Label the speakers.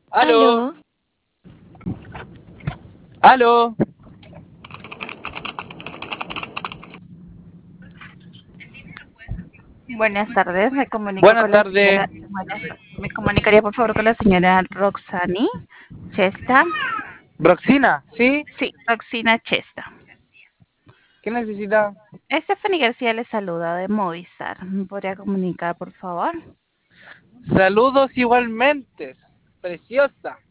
Speaker 1: Aló,
Speaker 2: Aló,
Speaker 1: aló.
Speaker 2: buenas tardes. Me comunico
Speaker 1: Buenas
Speaker 2: con la
Speaker 1: tardes.
Speaker 2: señora. Me comunicaría por favor con la señora Roxani Chesta.
Speaker 1: Broxina, ¿sí?
Speaker 2: Sí, Roxina Chesta.
Speaker 1: ¿Qué necesita?
Speaker 2: Stephanie García le saluda de Movistar. ¿Me podría comunicar por favor?
Speaker 1: Saludos igualmente. Preciosa.